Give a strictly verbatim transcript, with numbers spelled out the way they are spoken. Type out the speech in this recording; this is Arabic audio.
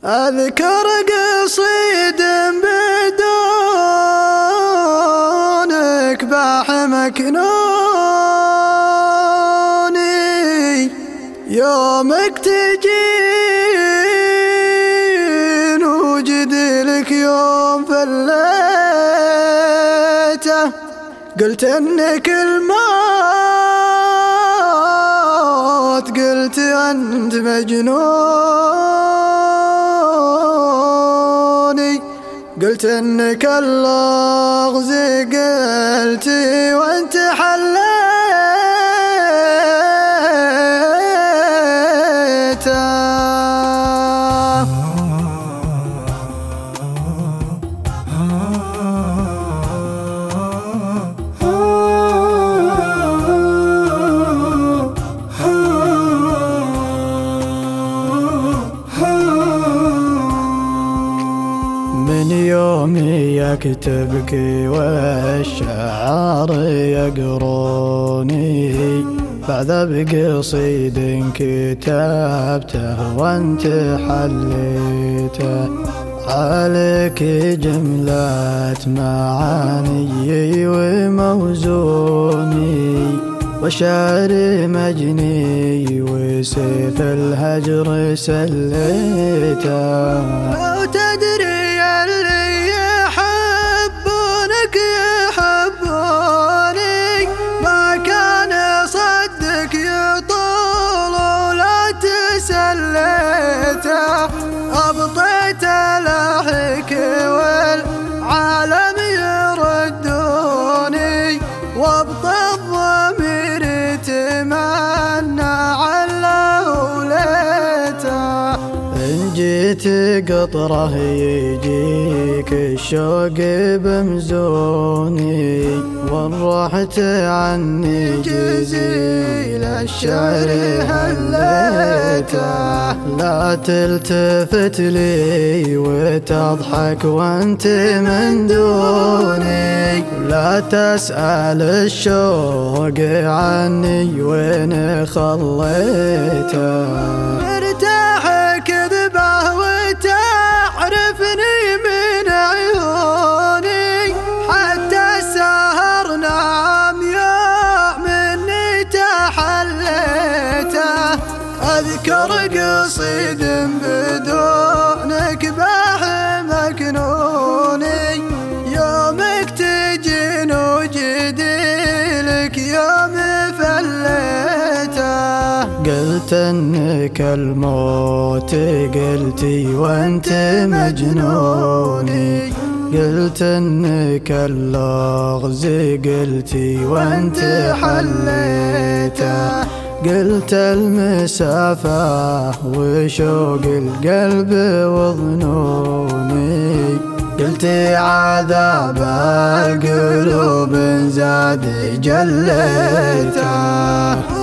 أذكر قصيد بدونك باح مكنوني، يومك تجين وجد لك يوم فليته، قلت انك الموت قلت انت مجنوني، قلت انك اللغز قلت وانت حليته. من يومي يكتبك والشعر يقروني، بعذا بقصيد كتبته وانت حليته، عليك جملة معاني وموزوني، وشعر مجني وسيف الهجر سليته. لو تدري اللي يحبونك يحبوني، ما كان صدك يطول ولا تسليته، أبطيت لحك والعالم يردوني، وابطى الضمير يتمنى عله وليته. إن جيت قطره يجيك الشوق بمزوني، وإن رحت عني جزيل الشعر هليته. لا تلتفت لي وتضحك وانت من دوني، لا تسأل الشوق عني وين خليته. ارتاح كذبه وتعرفني من عيوني، حتى السهر نام يوم اني تحليته. اذكر قصيد بدونك باح مكنوني، يومك تجين وجديلك يوم فليته. قلت انك الموت قلتي وانت مجنوني، قلت انك اللغز قلتي وانت حليته، قلت المسافة وشوق القلب وظنوني، قلت عذاب القلوب زاد جليته.